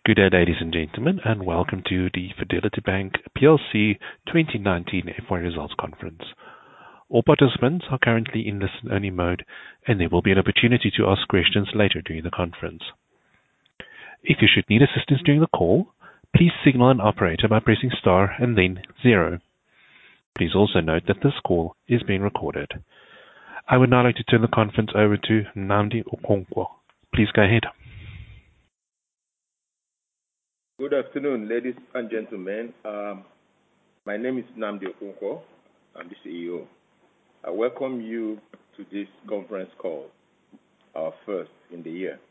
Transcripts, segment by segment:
Good day, ladies and gentlemen, and welcome to the Fidelity Bank PLC 2019 FY Results Conference. All participants are currently in listen-only mode, and there will be an opportunity to ask questions later during the conference. If you should need assistance during the call, please signal an operator by pressing star and then 0. Please also note that this call is being recorded. I would now like to turn the conference over to Nnamdi Okonkwo. Please go ahead. Good afternoon, ladies and gentlemen. My name is Nnamdi Okonkwo. I'm the CEO. I welcome you to this conference call, our first in the year.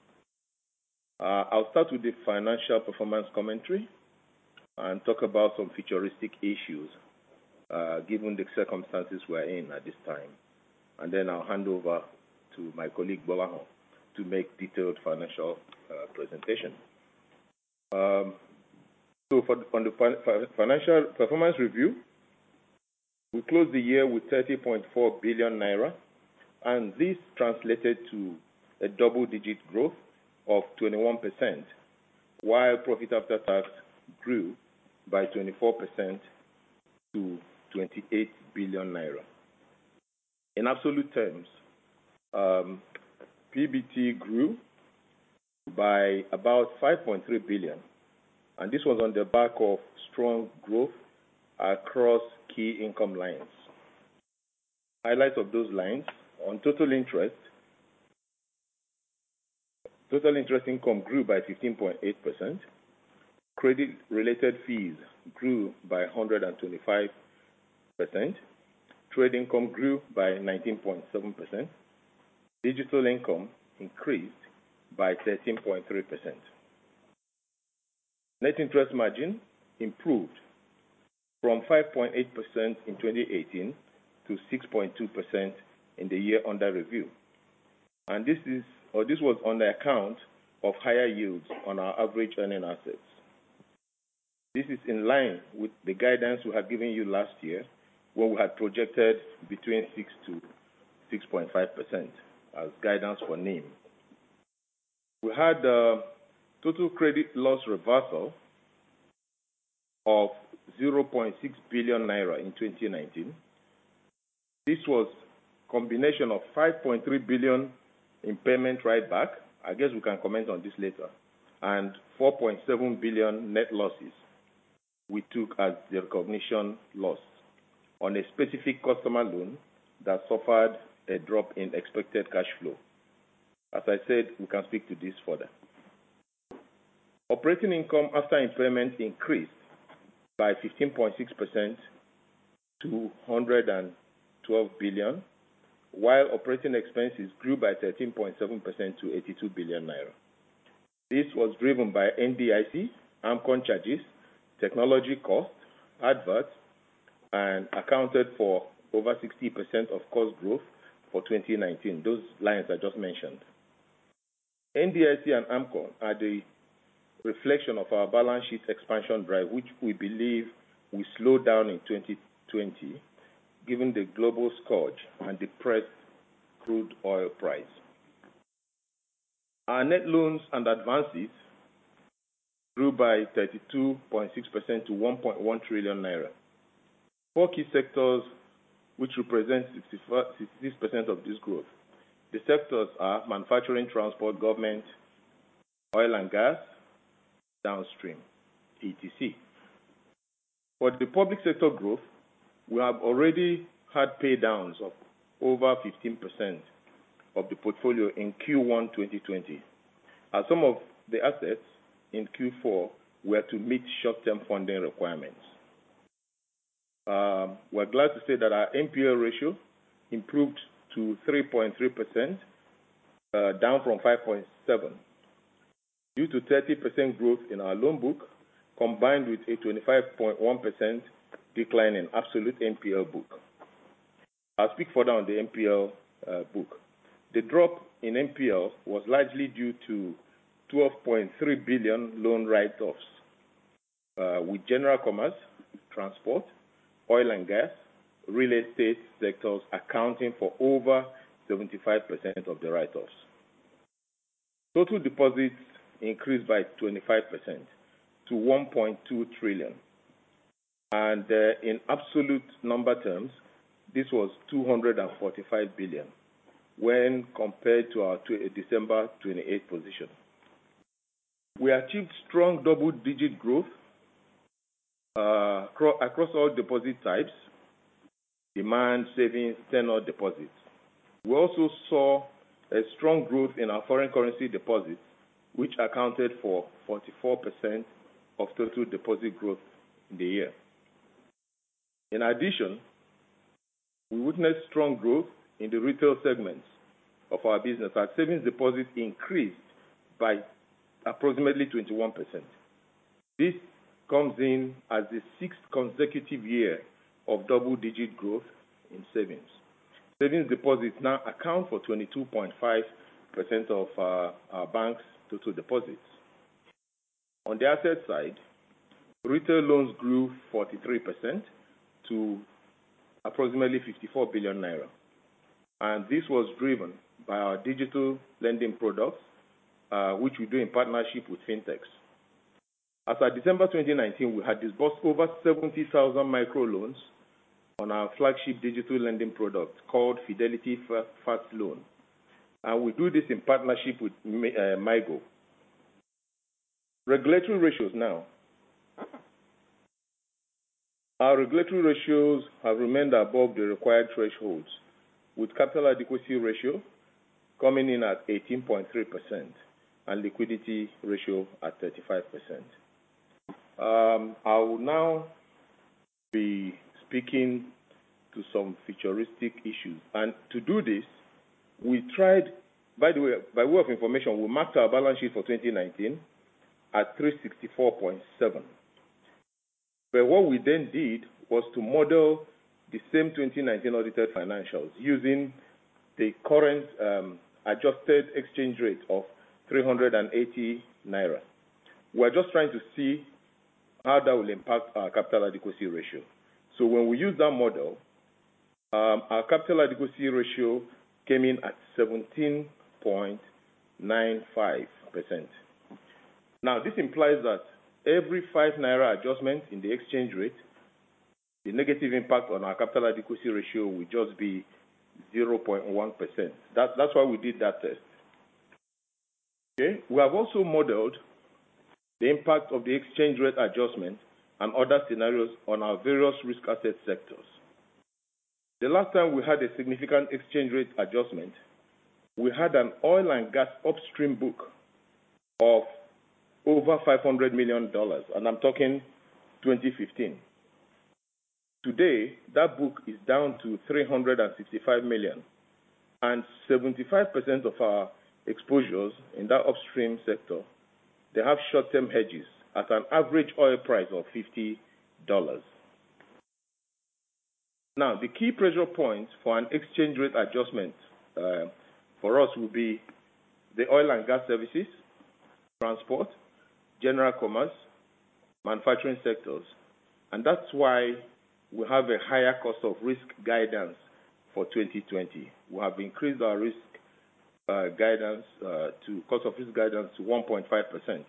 I'll start with the financial performance commentary and talk about some futuristic issues given the circumstances we're in at this time. And then I'll hand over to my colleague Bolahon to make detailed financial presentation. On the financial performance review, we closed the year with 30.4 billion naira, and this translated to a double-digit growth of 21%, while profit after tax grew by 24% to 28 billion naira. In absolute terms, PBT grew by about 5.3 billion, and this was on the back of strong growth across key income lines. Highlights of those lines: on total interest income grew by 15.8%, credit-related fees grew by 125%, trade income grew by 19.7%, digital income increased by 13.3%. Net interest margin improved from 5.8% in 2018 to 6.2% in the year under review. And this was on the account of higher yields on our average earning assets. This is in line with the guidance we had given you last year, when we had projected between 6 to 6.5% as guidance for NIM. We had a total credit loss reversal of 0.6 billion naira in 2019. This was a combination of 5.3 billion impairment write-back, I guess we can comment on this later, and 4.7 billion net losses we took as the recognition loss on a specific customer loan that suffered a drop in expected cash flow. As I said, we can speak to this further. Operating income after impairment increased by 15.6% to 112 billion, while operating expenses grew by 13.7% to 82 billion naira. This was driven by NDIC, AMCON charges, technology costs, adverts, and accounted for over 60% of cost growth for 2019, those lines I just mentioned. NDIC and AMCON are the reflection of our balance sheet expansion drive, which we believe will slow down in 2020, given the global scourge and depressed crude oil price. Our net loans and advances grew by 32.6% to 1.1 trillion naira. Four key sectors, which represent 66% of this growth. The sectors are manufacturing, transport, government, oil and gas, downstream, etc. For the public sector growth, we have already had pay downs of over 15% of the portfolio in Q1 2020, as some of the assets in Q4 were to meet short-term funding requirements. We're glad to say that our NPL ratio improved to 3.3%, down from 5.7%, due to 30% growth in our loan book, combined with a 25.1% decline in absolute NPL book. I'll speak further on the NPL book. The drop in NPL was largely due to 12.3 billion loan write-offs, with general commerce, transport, oil and gas, real estate sectors accounting for over 75% of the write-offs. Total deposits increased by 25% to 1.2 trillion. And in absolute number terms, this was 245 billion when compared to our December 28 position. We achieved strong double-digit growth across all deposit types, demand, savings, tenor deposits. We also saw a strong growth in our foreign currency deposits, which accounted for 44% of total deposit growth in the year. In addition, we witnessed strong growth in the retail segments of our business. Our savings deposits increased by approximately 21%. This comes in as the sixth consecutive year of double-digit growth in savings. Savings deposits now account for 22.5% of our bank's total deposits. On the asset side, retail loans grew 43% to approximately 54 billion naira. And this was driven by our digital lending products, which we do in partnership with fintechs. As of December 2019, we had disbursed over 70,000 microloans on our flagship digital lending product called Fidelity Fast Loan. And we do this in partnership with MyGo. Regulatory ratios now. Our regulatory ratios have remained above the required thresholds, with capital adequacy ratio coming in at 18.3% and liquidity ratio at 35%. I will now be speaking to some futuristic issues. And to do this, we tried, by the way, by way of information, we marked our balance sheet for 2019 at 364.7. But what we then did was to model the same 2019 audited financials using the current adjusted exchange rate of 380 naira. We're just trying to see how that will impact our capital adequacy ratio. So when we use that model, our capital adequacy ratio came in at 17.95%. Now, this implies that every 5 naira adjustment in the exchange rate, the negative impact on our capital adequacy ratio will just be 0.1%. That's why we did that test. Okay. We have also modeled the impact of the exchange rate adjustment and other scenarios on our various risk asset sectors. The last time we had a significant exchange rate adjustment, we had an oil and gas upstream book of over $500 million, and I'm talking 2015. Today, that book is down to 365 million, and 75% of our exposures in that upstream sector, they have short-term hedges at an average oil price of $50. Now, the key pressure points for an exchange rate adjustment for us will be the oil and gas services, transport, general commerce, manufacturing sectors. And that's why we have a higher cost of risk guidance for 2020. We have increased our risk guidance cost of risk guidance to 1.5%.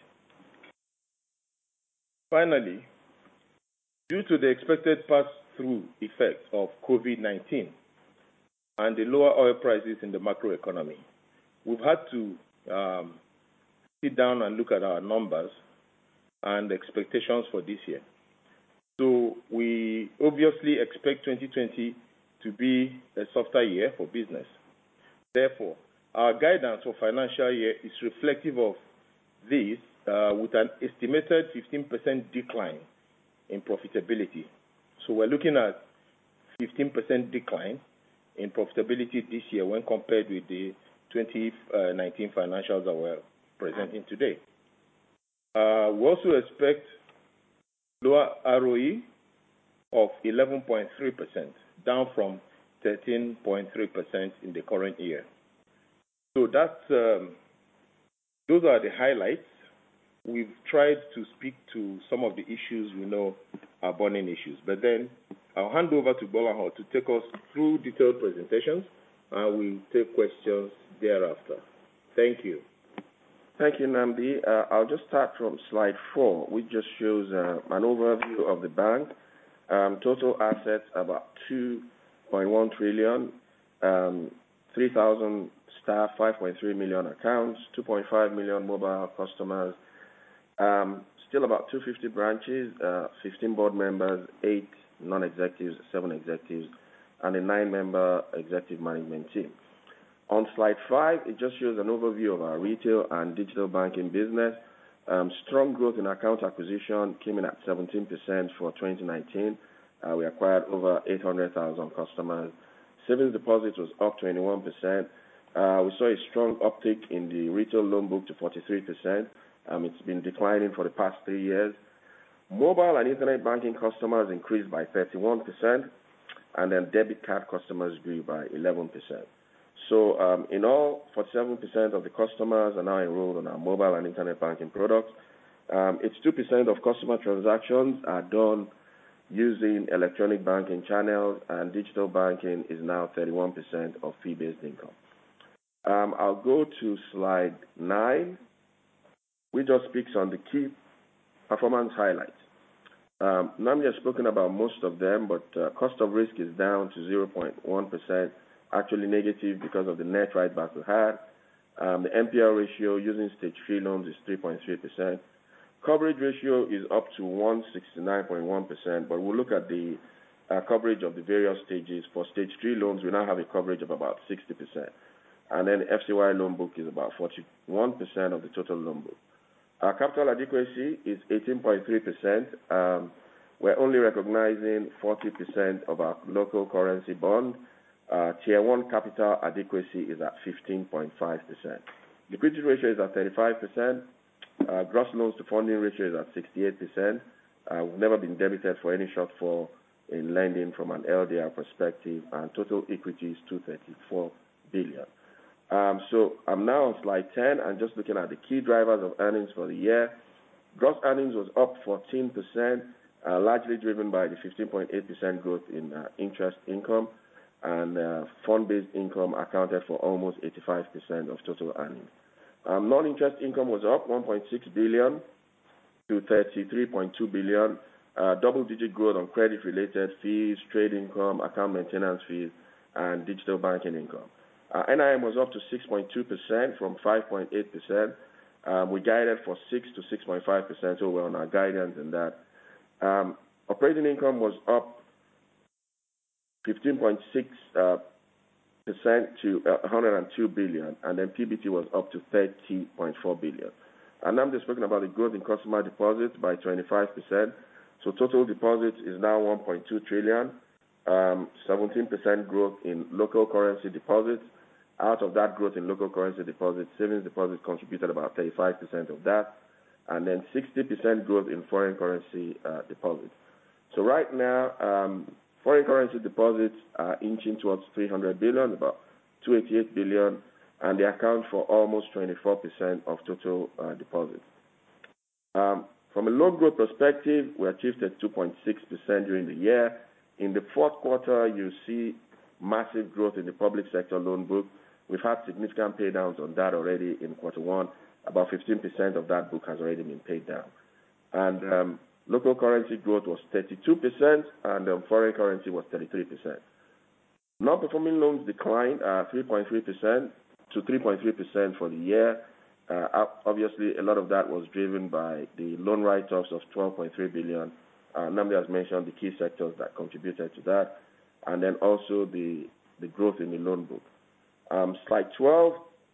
Finally, due to the expected pass-through effect of COVID-19 and the lower oil prices in the macroeconomy, we've had to sit down and look at our numbers and expectations for this year. So we obviously expect 2020 to be a softer year for business. Therefore, our guidance for financial year is reflective of this with an estimated 15% decline in profitability. So we're looking at 15% decline in profitability this year when compared with the 2019 financials that we're presenting today. We also expect lower ROE of 11.3%, down from 13.3% in the current year. So those are the highlights. We've tried to speak to some of the issues we know are burning issues. But then I'll hand over to Gbolahan to take us through detailed presentations, and we'll take questions thereafter. Thank you. Thank you, Namdi. I'll just start from slide 4, which just shows an overview of the bank. Total assets about 2.1 trillion, 3,000 staff, 5.3 million accounts, 2.5 million mobile customers, still about 250 branches, 15 board members, 8 non-executives, 7 executives, and a 9-member executive management team. On slide 5, it just shows an overview of our retail and digital banking business. Strong growth in account acquisition came in at 17% for 2019. We acquired over 800,000 customers. Savings deposits was up 21%. We saw a strong uptick in the retail loan book to 43%. It's been declining for the past 3 years. Mobile and internet banking customers increased by 31%, and then debit card customers grew by 11%. So in all, 47% of the customers are now enrolled on our mobile and internet banking products. It's 2% of customer transactions are done using electronic banking channels, and digital banking is now 31% of fee-based income. I'll go to slide 9, which just speaks on the key performance highlights. Namdi has spoken about most of them, but cost of risk is down to 0.1%. Actually negative because of the net write-back we had. The NPL ratio using stage 3 loans is 3.3%. Coverage ratio is up to 169.1%, but we'll look at the coverage of the various stages. For stage 3 loans, we now have a coverage of about 60%. And then the FCY loan book is about 41% of the total loan book. Our capital adequacy is 18.3%. We're only recognizing 40% of our local currency bond. Tier 1 capital adequacy is at 15.5%. Liquidity ratio is at 35%. Gross loans to funding ratio is at 68%. We've never been debited for any shortfall in lending from an LDR perspective, and total equity is 234 billion. So I'm now on slide 10 and just looking at the key drivers of earnings for the year. Gross earnings was up 14%, largely driven by the 15.8% growth in interest income, and fund-based income accounted for almost 85% of total earnings. Non-interest income was up 1.6 billion to 33.2 billion. Double-digit growth on credit-related fees, trade income, account maintenance fees, and digital banking income. NIM was up to 6.2% from 5.8%. We guided for 6 to 6.5%, so we're on our guidance in that. Operating income was up 15.6% to 102 billion, and then PBT was up to 30.4 billion. And I'm just speaking about the growth in customer deposits by 25%. So total deposits is now 1.2 trillion, 17% growth in local currency deposits. Out of that growth in local currency deposits, savings deposits contributed about 35% of that, and then 60% growth in foreign currency deposits. So right now, foreign currency deposits are inching towards 300 billion, about 288 billion, and they account for almost 24% of total deposits. From a loan growth perspective, we achieved a 2.6% during the year. In the fourth quarter, you see massive growth in the public sector loan book. We've had significant pay downs on that already in quarter one. About 15% of that book has already been paid down. And local currency growth was 32%, and foreign currency was 33%. Non-performing loans declined 3.3% to 3.3% for the year. Obviously, a lot of that was driven by the loan write-offs of 12.3 billion. Namdi has mentioned the key sectors that contributed to that, and then also the growth in the loan book. Slide 12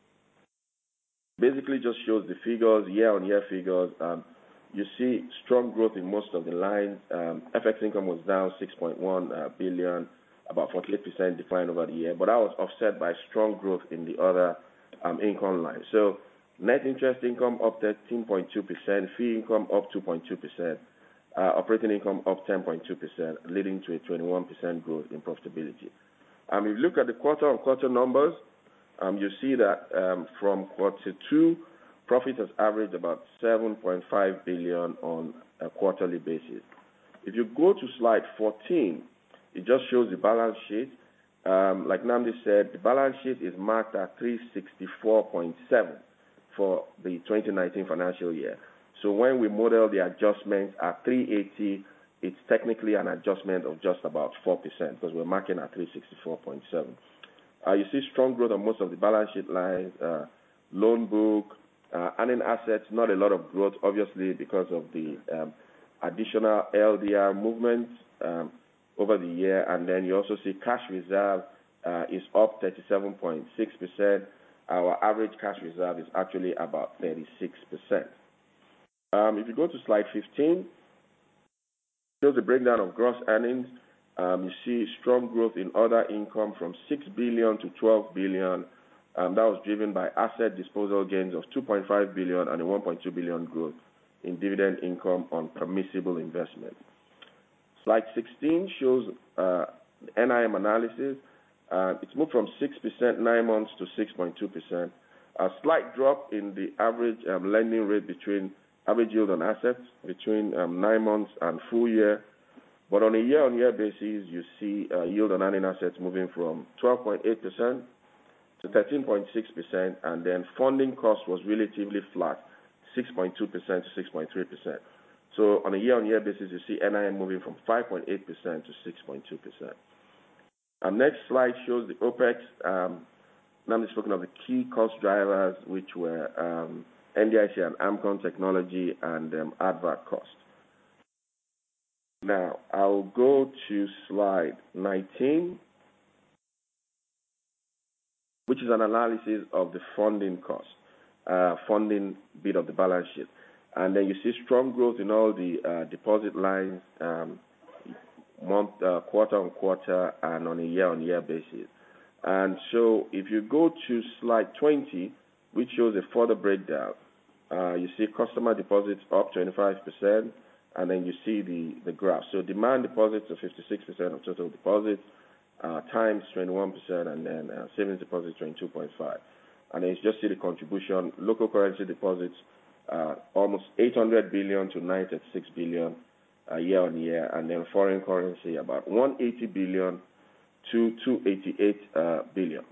basically just shows the figures, year-on-year figures. You see strong growth in most of the lines. FX income was down 6.1 billion, about 48% decline over the year, but that was offset by strong growth in the other income lines. So net interest income up 13.2%, fee income up 2.2%, operating income up 10.2%, leading to a 21% growth in profitability. If you look at the quarter-on-quarter numbers, you see that from quarter two, profit has averaged about 7.5 billion on a quarterly basis. If you go to slide 14, it just shows the balance sheet. Like Namdi said, the balance sheet is marked at 364.7 for the 2019 financial year. So when we model the adjustment at 380, it's technically an adjustment of just about 4% because we're marking at 364.7. You see strong growth on most of the balance sheet lines, loan book, earning assets, not a lot of growth, obviously, because of the additional LDR movement over the year. And then you also see cash reserve is up 37.6%. Our average cash reserve is actually about 36%. If you go to slide 15, shows the breakdown of gross earnings. You see strong growth in other income from 6 billion to 12 billion. That was driven by asset disposal gains of 2.5 billion and a 1.2 billion growth in dividend income on permissible investment. Slide 16 shows the NIM analysis. It's moved from 6% 9 months to 6.2%. A slight drop in the average lending rate between average yield on assets between 9 months and full year. But on a year-on-year basis, you see yield on earning assets moving from 12.8% to 13.6%, and then funding cost was relatively flat, 6.2% to 6.3%. So on a year-on-year basis, you see NIM moving from 5.8% to 6.2%. Next slide shows the OPEX. Now I'm speaking of the key cost drivers, which were NDIC and AMCON technology and advert cost. Now, I'll go to slide 19, which is an analysis of the funding cost, funding bit of the balance sheet. And then you see strong growth in all the deposit lines, quarter on quarter and on a year-on-year basis. And so if you go to slide 20, which shows a further breakdown, you see customer deposits up 25%, and then you see the graph. So demand deposits are 56% of total deposits, times 21%, and then savings deposits 22.5%. And then you just see the contribution, local currency deposits, almost 800 billion to 936 billion year on year, and then foreign currency about 180 billion to 288 billion.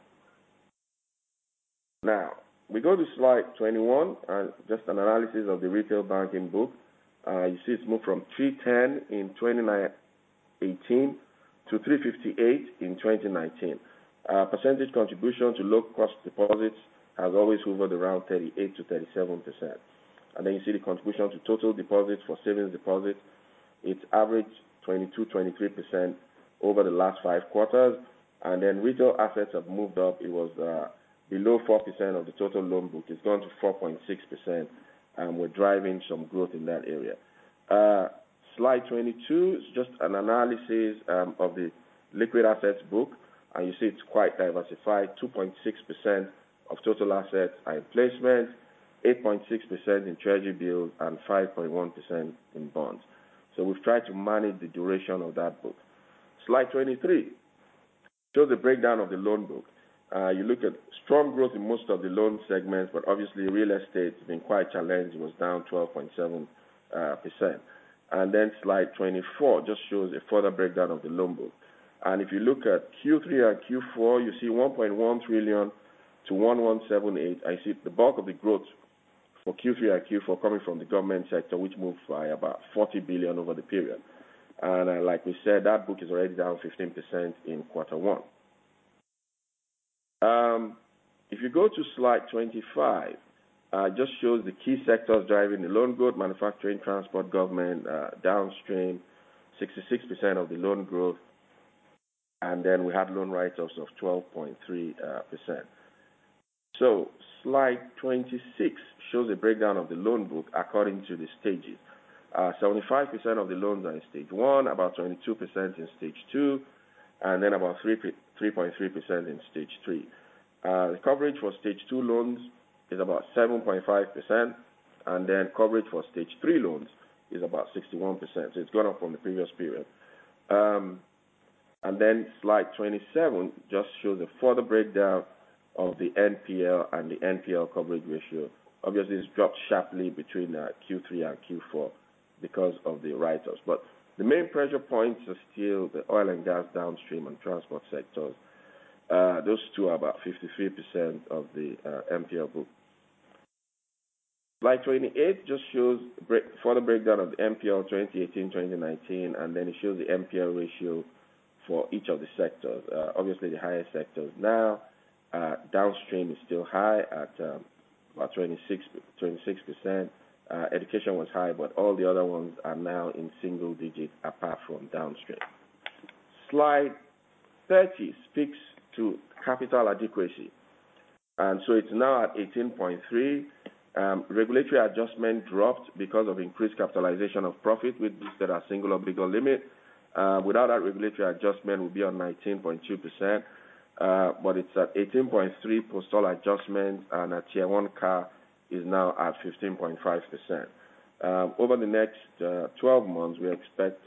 Now, we go to slide 21, just an analysis of the retail banking book. You see it's moved from 310 in 2018 to 358 in 2019. Percentage contribution to low-cost deposits has always hovered around 38 to 37%. And then you see the contribution to total deposits for savings deposits. It's averaged 22, 23% over the last 5 quarters. And then retail assets have moved up. It was below 4% of the total loan book. It's gone to 4.6%. And we're driving some growth in that area. Slide 22 is just an analysis of the liquid assets book. And you see it's quite diversified. 2.6% of total assets are in placement, 8.6% in treasury bills, and 5.1% in bonds. So we've tried to manage the duration of that book. Slide 23 shows the breakdown of the loan book. You look at strong growth in most of the loan segments, but obviously real estate has been quite challenged. It was down 12.7%. And then slide 24 just shows a further breakdown of the loan book. And if you look at Q3 and Q4, you see 1.1 trillion to 1178. I see the bulk of the growth for Q3 and Q4 coming from the government sector, which moved by about 40 billion over the period. And like we said, that book is already down 15% in quarter one. If you go to slide 25, just shows the key sectors driving the loan growth: manufacturing, transport, government, downstream, 66% of the loan growth. And then we had loan write-offs of 12.3%. So slide 26 shows a breakdown of the loan book according to the stages. 75% of the loans are in stage 1, about 22% in stage 2, and then about 3.3% in stage 3. The coverage for stage 2 loans is about 7.5%, and then coverage for stage 3 loans is about 61%. So it's gone up from the previous period. And then slide 27 just shows a further breakdown of the NPL and the NPL coverage ratio. Obviously, it's dropped sharply between Q3 and Q4 because of the write-offs. But the main pressure points are still the oil and gas, downstream, and transport sectors. Those two are about 53% of the NPL book. Slide 28 just shows further breakdown of the NPL 2018-2019, and then it shows the NPL ratio for each of the sectors. Obviously, the highest sectors now. Downstream is still high at about 26%. Education was high, but all the other ones are now in single digits apart from downstream. Slide 30 speaks to capital adequacy. And so it's now at 18.3. Regulatory adjustment dropped because of increased capitalization of profit with boosted our single obligor limit. Without that regulatory adjustment, we'll be on 19.2%. But it's at 18.3 postal adjustment, and our Tier 1 CAR is now at 15.5%. Over the next 12 months, we expect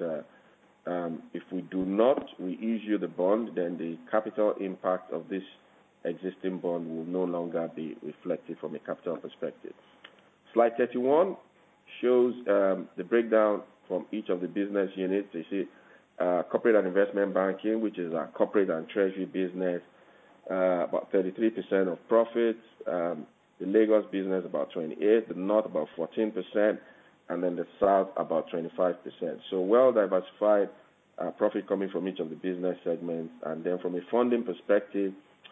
if we do not reissue the bond, then the capital impact of this existing bond will no longer be reflected from a capital perspective. Slide 31 shows the breakdown from each of the business units. You see corporate and investment banking, which is our corporate and treasury business, about 33% of profits. The Lagos business about 28%, the North about 14%, and then the South about 25%. So well diversified profit coming from each of the business segments. And then from a funding perspective,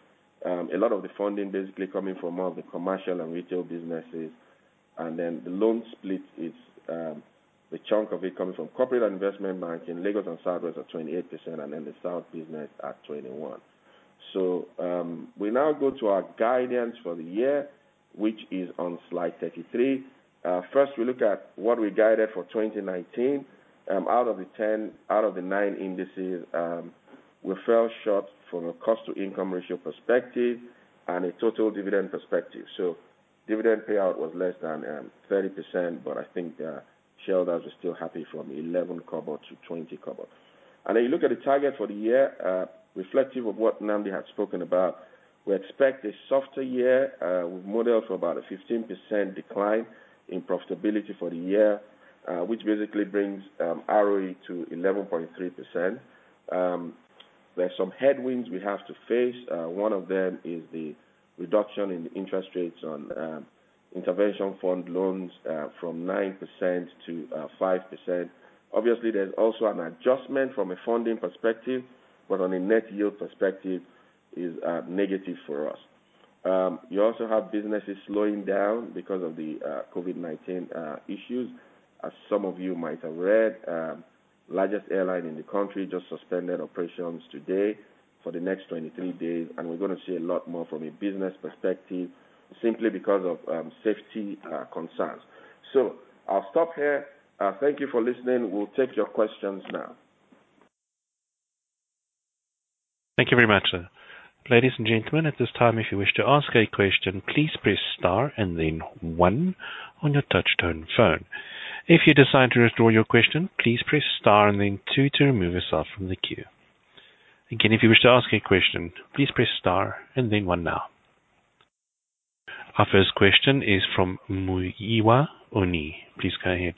a lot of the funding basically coming from all of the commercial and retail businesses. And then the loan split is the chunk of it coming from corporate and investment banking, Lagos and Southwest at 28%, and then the South business at 21%. So we now go to our guidance for the year, which is on slide 33. First, we look at what we guided for 2019. Out of the 9 indices, we fell short from a cost-to-income ratio perspective and a total dividend perspective. So dividend payout was less than 30%, but I think shareholders were still happy from 11 kobo to 20 kobo. And then you look at the target for the year, reflective of what Nnamdi had spoken about. We expect a softer year. We've modeled for about a 15% decline in profitability for the year, which basically brings ROE to 11.3%. There's some headwinds we have to face. One of them is the reduction in the interest rates on intervention fund loans from 9% to 5%. Obviously, there's also an adjustment from a funding perspective, but on a net yield perspective is negative for us. You also have businesses slowing down because of the COVID-19 issues. As some of you might have read, largest airline in the country just suspended operations today for the next 23 days, and we're going to see a lot more from a business perspective simply because of safety concerns. So I'll stop here. Thank you for listening. We'll take your questions now. Thank you very much, sir. Ladies and gentlemen, at this time, if you wish to ask a question, please press star and then 1 on your touch-tone phone. If you decide to withdraw your question, please press star and then 2 to remove yourself from the queue. Again, if you wish to ask a question, please press star and then 1 now. Our first question is from Muyiwa Oni. Please go ahead.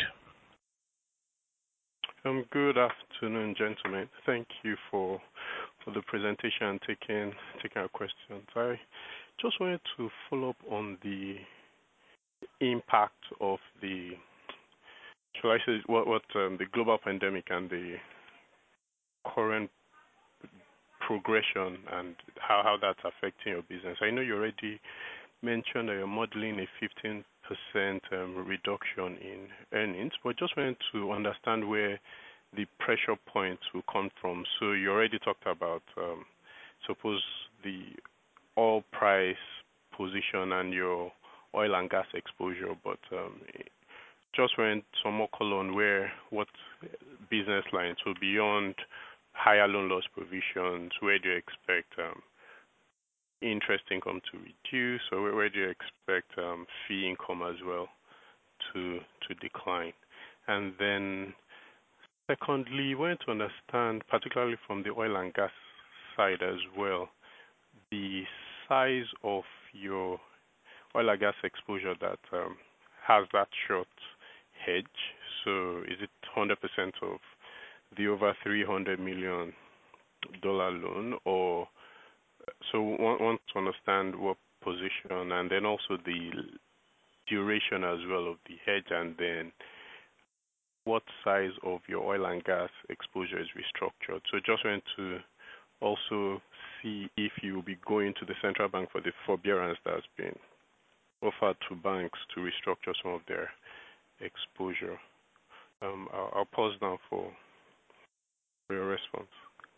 Good afternoon, gentlemen. Thank you for the presentation and taking our questions. I just wanted to follow up on the impact of the, shall I say, the global pandemic and the current progression and how that's affecting your business. I know you already mentioned that you're modeling a 15% reduction in earnings, but just wanted to understand where the pressure points will come from. So you already talked about, suppose the oil price position and your oil and gas exposure, but just want some more color on what business lines, so beyond higher loan loss provisions, where do you expect interest income to reduce, or where do you expect fee income as well to decline? And then secondly, we want to understand, particularly from the oil and gas side as well, the size of your oil and gas exposure that has that short hedge. So is it 100% of the over $300 million loan, or so want to understand what position, and then also the duration as well of the hedge, and then what size of your oil and gas exposure is restructured. So just want to also see if you will be going to the central bank for the forbearance that has been offered to banks to restructure some of their exposure. I'll pause now for your response.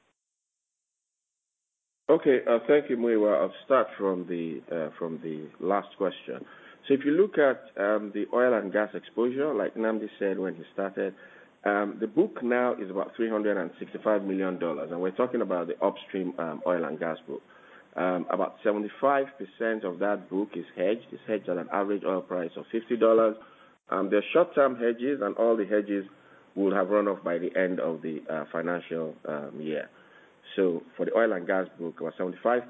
Okay, thank you, Muiwa. I'll start from the last question. So if you look at the oil and gas exposure, like Nnamdi said when he started, the book now is about $365 million, and we're talking about the upstream oil and gas book. About 75% of that book is hedged. It's hedged at an average oil price of $50. There's short-term hedges, and all the hedges will have run off by the end of the financial year. So for the oil and gas book, about 75%,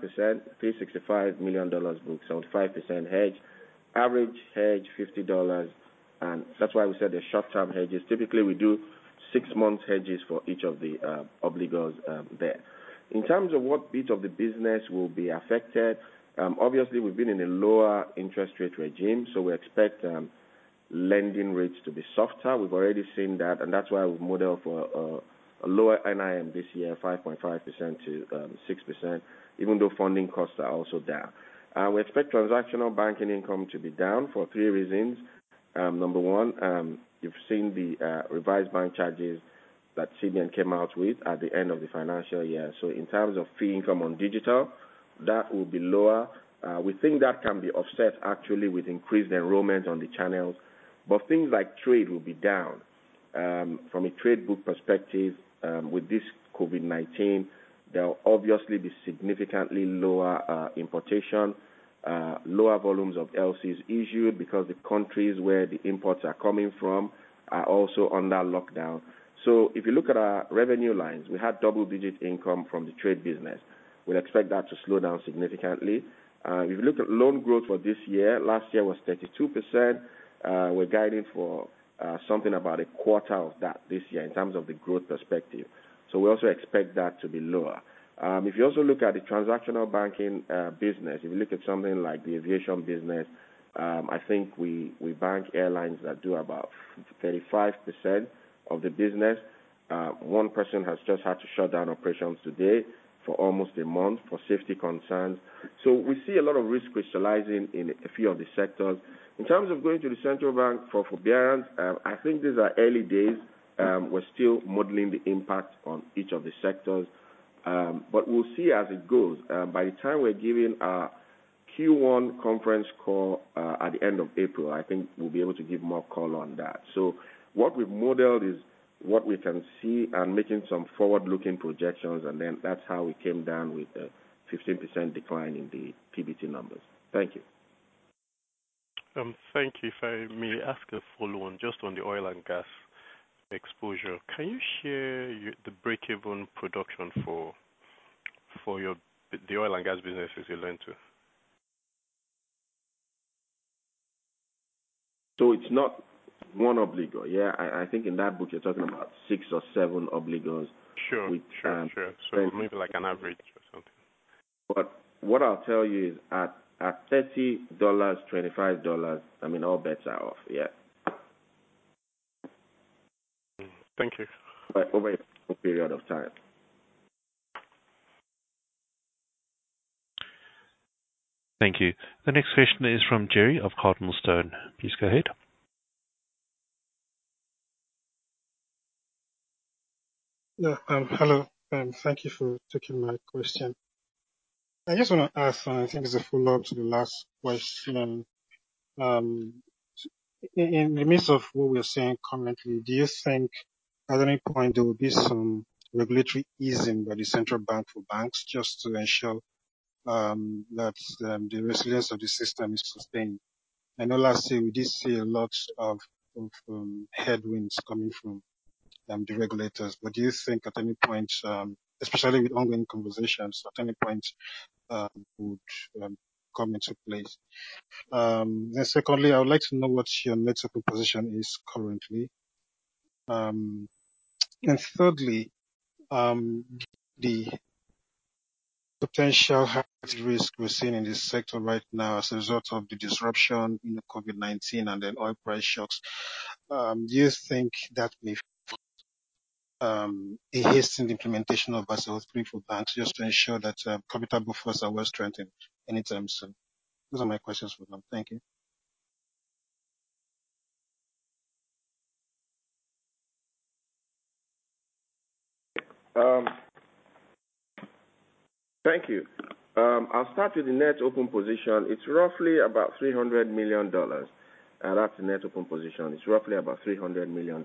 $365 million book, 75% hedge, average hedge $50, and that's why we said the short-term hedges. Typically, we do 6 months hedges for each of the obligors there. In terms of what bit of the business will be affected, obviously we've been in a lower interest rate regime, so we expect lending rates to be softer. We've already seen that, and that's why we've modeled for a lower NIM this year, 5.5% to 6%, even though funding costs are also down. We expect transactional banking income to be down for 3 reasons. Number one, you've seen the revised bank charges that CBN came out with at the end of the financial year. So in terms of fee income on digital, that will be lower. We think that can be offset actually with increased enrollment on the channels, but things like trade will be down. From a trade book perspective, with this COVID-19, there will obviously be significantly lower importation, lower volumes of LCs issued because the countries where the imports are coming from are also under lockdown. So if you look at our revenue lines, we had double-digit income from the trade business. We'll expect that to slow down significantly. If you look at loan growth for this year, last year was 32%. We're guiding for something about a quarter of that this year in terms of the growth perspective. So we also expect that to be lower. If you also look at the transactional banking business, if you look at something like the aviation business, I think we bank airlines that do about 35% of the business. One person has just had to shut down operations today for almost a month for safety concerns. So we see a lot of risk crystallizing in a few of the sectors. In terms of going to the central bank for forbearance, I think these are early days. We're still modeling the impact on each of the sectors, but we'll see as it goes. By the time we're giving our Q1 conference call at the end of April, I think we'll be able to give more color on that. So what we've modeled is what we can see and making some forward-looking projections, and then that's how we came down with a 15% decline in the PBT numbers. Thank you. Thank you. If I may ask a follow-on just on the oil and gas exposure, can you share the break-even production for the oil and gas businesses you lend to? So it's not one obligor, yeah? I think in that book you're talking about 6 or 7 obligors. Sure. So maybe like an average or something. But what I'll tell you is at $30, $25, I mean, all bets are off, yeah. Thank you. Over a period of time. Thank you. The next question is from Jerry of CardinalStone. Please go ahead. Yeah, hello. Thank you for taking my question. I just want to ask, I think it's a follow-up to the last question. In the midst of what we're seeing currently, do you think at any point there will be some regulatory easing by the central bank for banks just to ensure that the resilience of the system is sustained? I know last year we did see a lot of headwinds coming from the regulators, but do you think at any point, especially with ongoing conversations, at any point would come into place? Then secondly, I would like to know what your net open position is currently. And thirdly, the potential high risk we're seeing in this sector right now as a result of the disruption in the COVID-19 and then oil price shocks. Do you think that may a hastened implementation of Basel III for banks just to ensure that capital buffers are well strengthened anytime soon? Those are my questions for now. Thank you. Thank you. I'll start with the net open position. It's roughly about $300 million. That's the net open position. It's roughly about $300 million.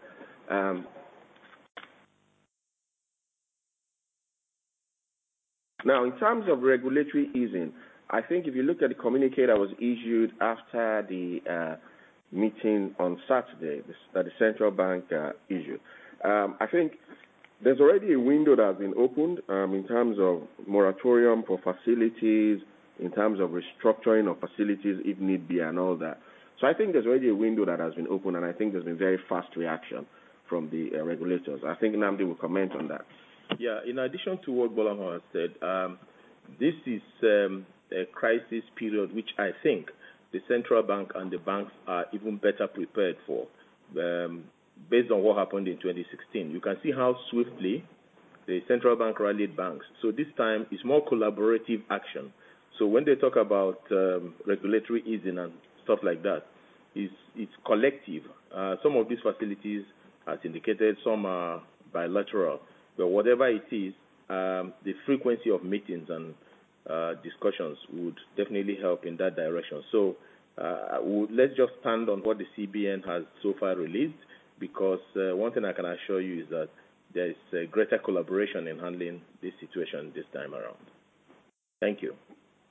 Now, in terms of regulatory easing, I think if you look at the communique that was issued after the meeting on Saturday that the central bank issued, I think there's already a window that has been opened in terms of moratorium for facilities, in terms of restructuring of facilities if need be and all that. So I think there's already a window that has been opened, and I think there's been very fast reaction from the regulators. I think Nnamdi will comment on that. Yeah, in addition to what Bolamo has said, this is a crisis period which I think the central bank and the banks are even better prepared for. Based on what happened in 2016, you can see how swiftly the central bank rallied banks. So this time it's more collaborative action. So when they talk about regulatory easing and stuff like that, it's collective. Some of these facilities, as indicated, some are bilateral. But whatever it is, the frequency of meetings and discussions would definitely help in that direction. So let's just stand on what the CBN has so far released, because one thing I can assure you is that there is greater collaboration in handling this situation this time around. Thank you.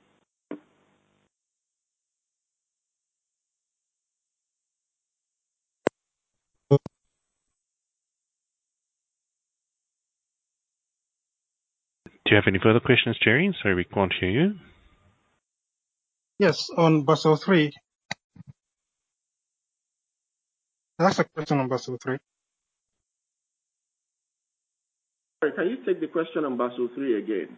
Do you have any further questions, Jerry? Sorry, we can't hear you. Yes, on Basel III. That's a question on Basel III. Sorry, can you take the question on Basel III again?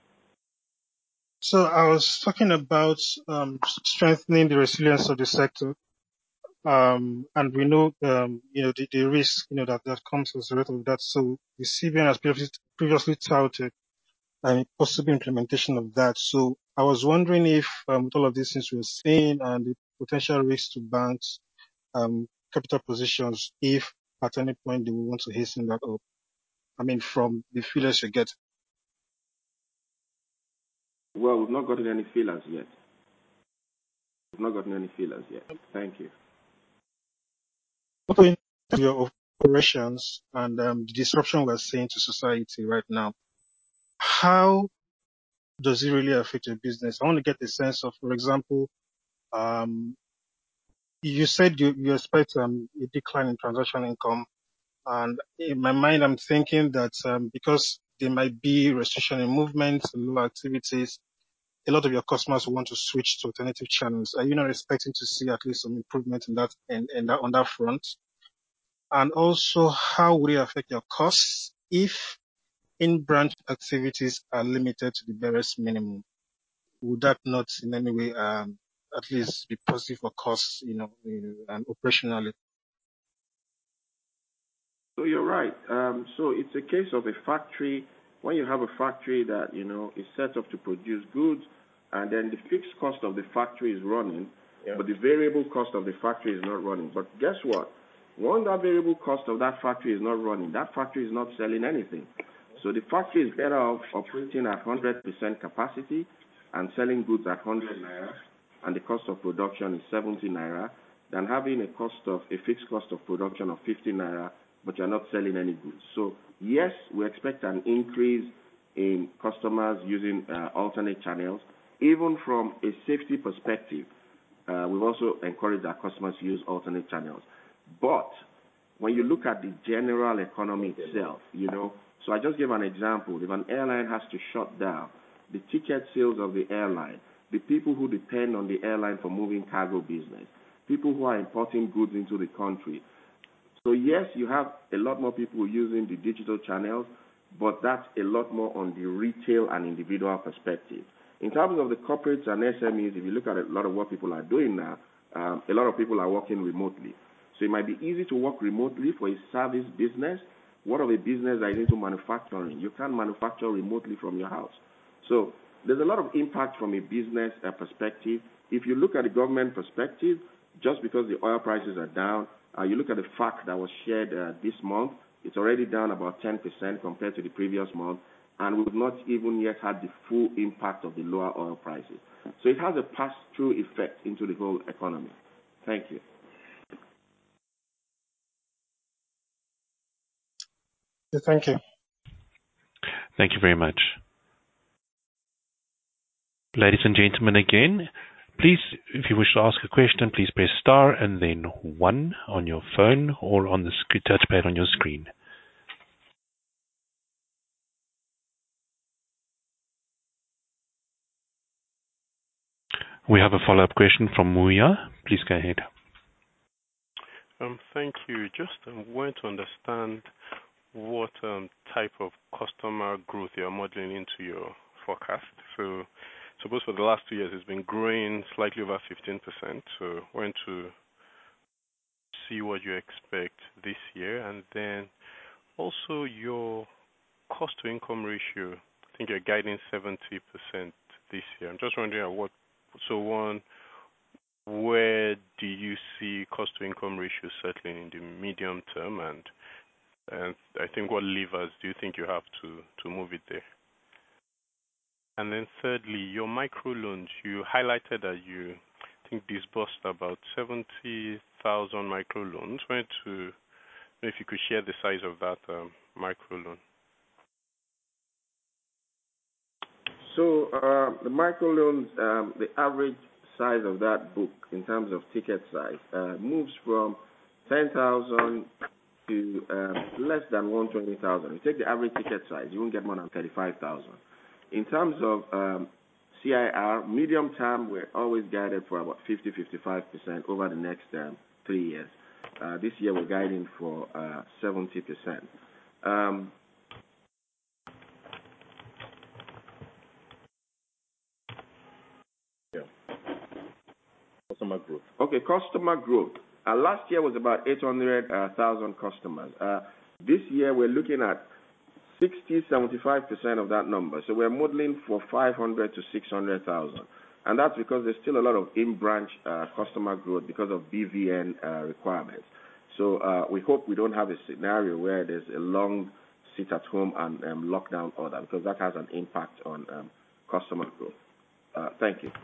So I was talking about strengthening the resilience of the sector, and we know, the risk, that comes as a result of that. So the CBN has previously touted a possible implementation of that. So I was wondering if, with all of these things we're seeing and the potential risks to banks, capital positions, if at any point they will want to hasten that up. I mean, from the feelers you get. Well, we've not gotten any feelers yet. Thank you. What are your operations and the disruption we're seeing to society right now? How does it really affect your business? I want to get a sense of, for example, you said you expect a decline in transaction income, and in my mind, I'm thinking that because there might be restriction in movement, low activities, a lot of your customers will want to switch to alternative channels. Are you not expecting to see at least some improvement in that on that front? And also, how would it affect your costs if in-branch activities are limited to the barest minimum? Would that not in any way at least be positive for costs, and operationally? So you're right. So it's a case of a factory. When you have a factory that, is set up to produce goods, and then the fixed cost of the factory is running, but the variable cost of the factory is not running. But guess what? Once that variable cost of that factory is not running, that factory is not selling anything. So the factory is better off operating at 100% capacity and selling goods at 100 naira, and the cost of production is 70 naira, than having a fixed cost of production of 50 naira, but you're not selling any goods. So yes, we expect an increase in customers using alternate channels. Even from a safety perspective, we've also encouraged our customers to use alternate channels. But when you look at the general economy itself, so I just gave an example. If an airline has to shut down, the ticket sales of the airline, the people who depend on the airline for moving cargo business, people who are importing goods into the country. So yes, you have a lot more people using the digital channels, but that's a lot more on the retail and individual perspective. In terms of the corporates and SMEs, if you look at a lot of what people are doing now, a lot of people are working remotely. So it might be easy to work remotely for a service business. What of a business that is into manufacturing? You can't manufacture remotely from your house. So there's a lot of impact from a business perspective. If you look at the government perspective, just because the oil prices are down, you look at the fact that was shared this month, it's already down about 10% compared to the previous month, and we've not even yet had the full impact of the lower oil prices. So it has a pass-through effect into the whole economy. Thank you. Thank you. Thank you very much. Ladies and gentlemen, again, please, if you wish to ask a question, please press star and then 1 on your phone or on the touchpad on your screen. We have a follow-up question from Muya. Please go ahead. Thank you. Just want to understand what type of customer growth you're modeling into your forecast. So suppose for the last 2 years it's been growing slightly over 15%. So want to see what you expect this year. And then also your cost-to-income ratio, I think you're guiding 70% this year. I'm just wondering where do you see cost-to-income ratio settling in the medium term, and I think what levers do you think you have to move it there? And then thirdly, your microloans, you highlighted that you think disbursed about 70,000 microloans. I wanted to know if you could share the size of that microloan. So the microloans, the average size of that book in terms of ticket size moves from 10,000 to less than 120,000. You take the average ticket size, you won't get more than 35,000. In terms of CIR, medium term, we're always guided for about 50-55% over the next 3 years. This year we're guiding for 70%. Customer growth. Okay, customer growth. Last year was about 800,000 customers. This year we're looking at 60-75% of that number. So we're modeling for 500 to 600,000. And that's because there's still a lot of in-branch customer growth because of BVN requirements. So we hope we don't have a scenario where there's a long sit-at-home and lockdown order, because that has an impact on customer growth. Thank you.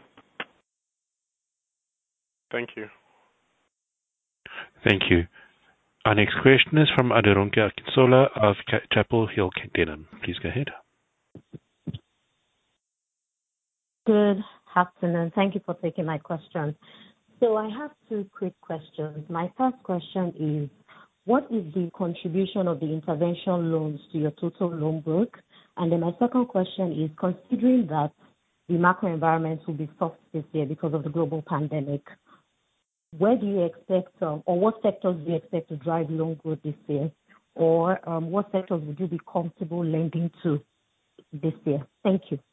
Thank you. Thank you. Our next question is from Aderonke Akinsola of Chapel Hill Denham. Please go ahead. Good afternoon. Thank you for taking my question. So I have 2 quick questions. My first question is, what is the contribution of the intervention loans to your total loan book? And then my second question is, considering that the macro environment will be soft this year because of the global pandemic, where do you expect, or what sectors do you expect to drive loan growth this year? Or what sectors would you be comfortable lending to this year? Thank you.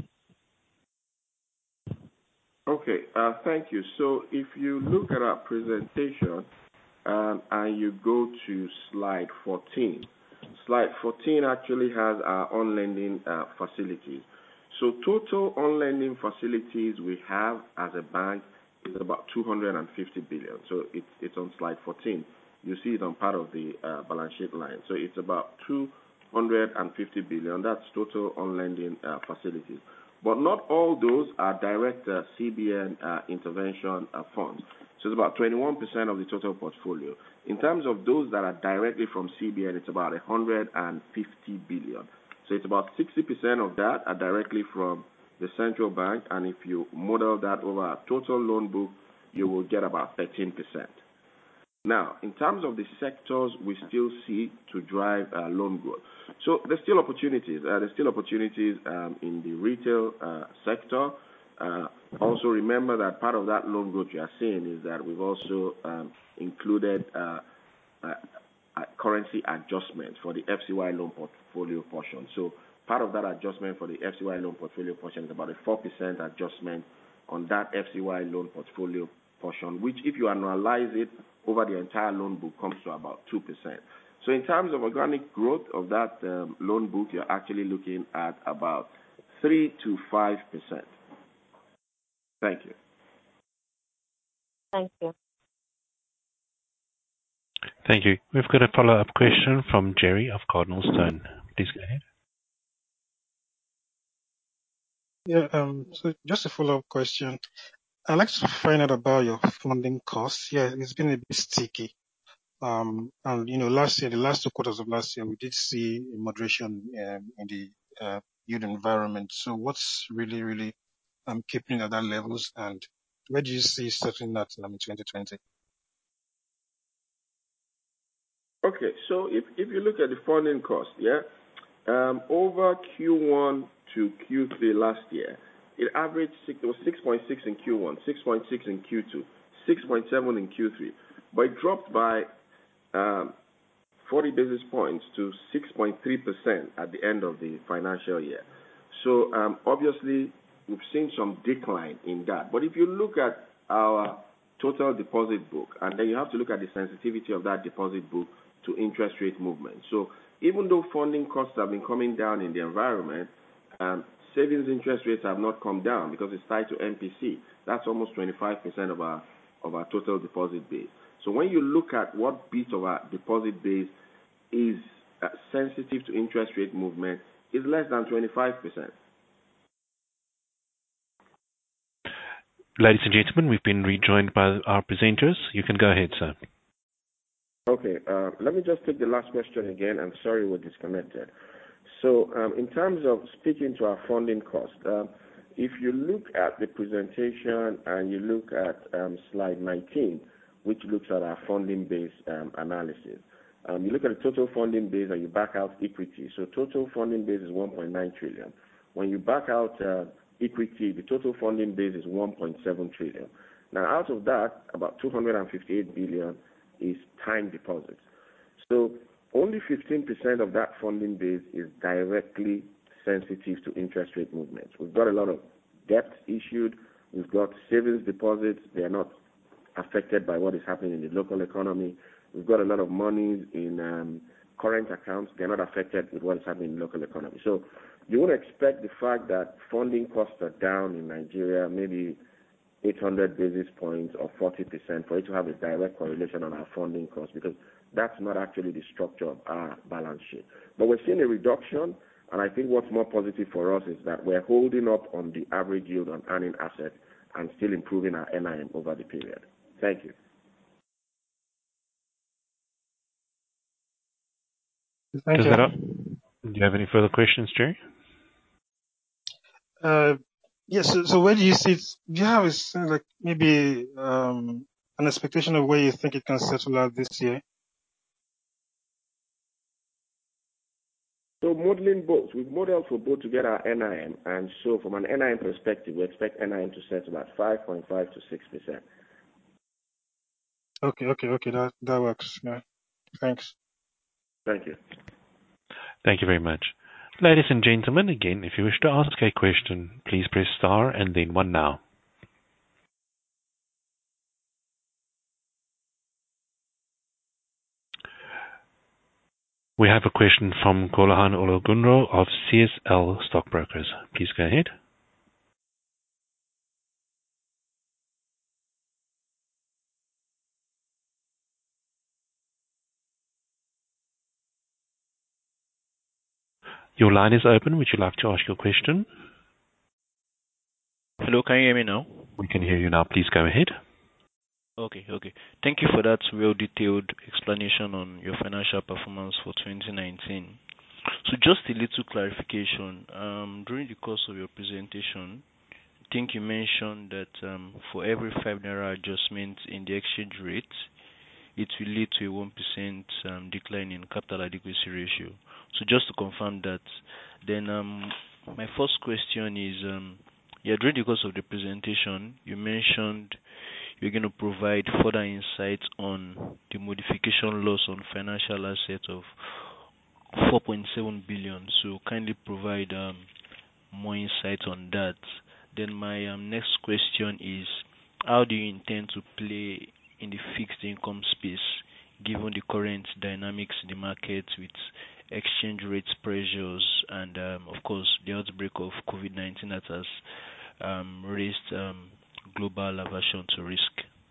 Okay, thank you. So if you look at our presentation and you go to slide 14, slide 14 actually has our on-lending facilities. So total on-lending facilities we have as a bank is about 250 billion. So it's on slide 14. You see it on part of the balance sheet line. So it's about 250 billion. That's total on-lending facilities. But not all those are direct CBN intervention funds. So it's about 21% of the total portfolio. In terms of those that are directly from CBN, it's about 150 billion. So it's about 60% of that are directly from the central bank, and if you model that over our total loan book, you will get about 13%. Now, in terms of the sectors we still see to drive loan growth, so there's still opportunities. There's still opportunities in the retail sector. Also, remember that part of that loan growth you are seeing is that we've also included current currency adjustment for the FCY loan portfolio portion. So part of that adjustment for the FCY loan portfolio portion is about a 4% adjustment on that FCY loan portfolio portion, which if you annualize it over the entire loan book comes to about 2%. So in terms of organic growth of that loan book, you're actually looking at about 3 to 5%. Thank you. Thank you. Thank you. We've got a follow-up question from Jerry of Cardinal Stone. Please go ahead. Yeah, so just a follow-up question. I'd like to find out about your funding costs. Yeah, it's been a bit sticky. And last year, the last 2 quarters of last year, we did see a moderation in the yield environment. So what's really keeping at that levels, and where do you see settling that in 2020? Okay, so if you look at the funding cost, over Q1 to Q3 last year, it averaged it was 6.6 in Q1, 6.6 in Q2, 6.7 in Q3, but it dropped by 40 basis points to 6.3% at the end of the financial year. So obviously, we've seen some decline in that. But if you look at our total deposit book, and then you have to look at the sensitivity of that deposit book to interest rate movement. So even though funding costs have been coming down in the environment, savings interest rates have not come down because it's tied to MPC. That's almost 25% of our total deposit base. So when you look at what bit of our deposit base is sensitive to interest rate movement, it's less than 25%. Ladies and gentlemen, we've been rejoined by our presenters. You can go ahead, sir. Okay, let me just take the last question again. I'm sorry we're disconnected. So in terms of speaking to our funding cost, if you look at the presentation and you look at slide 19, which looks at our funding base analysis, you look at the total funding base and you back out equity. So total funding base is 1.9 trillion. When you back out equity, the total funding base is 1.7 trillion. Now, out of that, about 258 billion is time deposits. So only 15% of that funding base is directly sensitive to interest rate movements. We've got a lot of debt issued. We've got savings deposits. They are not affected by what is happening in the local economy. We've got a lot of money in current accounts. They're not affected with what is happening in the local economy. So you would expect the fact that funding costs are down in Nigeria, maybe 800 basis points or 40%, for it to have a direct correlation on our funding costs, because that's not actually the structure of our balance sheet. But we're seeing a reduction, and I think what's more positive for us is that we're holding up on the average yield on earning assets and still improving our NIM over the period. Thank you. Thank you. Do you have any further questions, Jerry? Yes. So where do you see it? Do you have like maybe an expectation of where you think it can settle out this year? So modeling both. We've modeled for both to get our NIM, and so from an NIM perspective, we expect NIM to settle at 5.5 to 6%. Okay. That works. Yeah. Thanks. Thank you. Thank you very much. Ladies and gentlemen, again, if you wish to ask a question, please press star and then 1 now. We have a question from Kolahan Ologunro of CSL Stockbrokers. Please go ahead. Your line is open. Would you like to ask your question? Hello, can you hear me now? We can hear you now. Please go ahead. Okay. Thank you for that well-detailed explanation on your financial performance for 2019. So just a little clarification. During the course of your presentation, I think you mentioned that for every 5 naira adjustment in the exchange rate, it will lead to a 1% decline in capital adequacy ratio. So just to confirm that, then my first question is, during the course of the presentation, you mentioned you're going to provide further insights on the modification loss on financial assets of 4.7 billion. So kindly provide more insight on that. Then my next question is, how do you intend to play in the fixed income space given the current dynamics in the market with exchange rates pressures and of course the outbreak of COVID-19 that has raised global aversion to risk?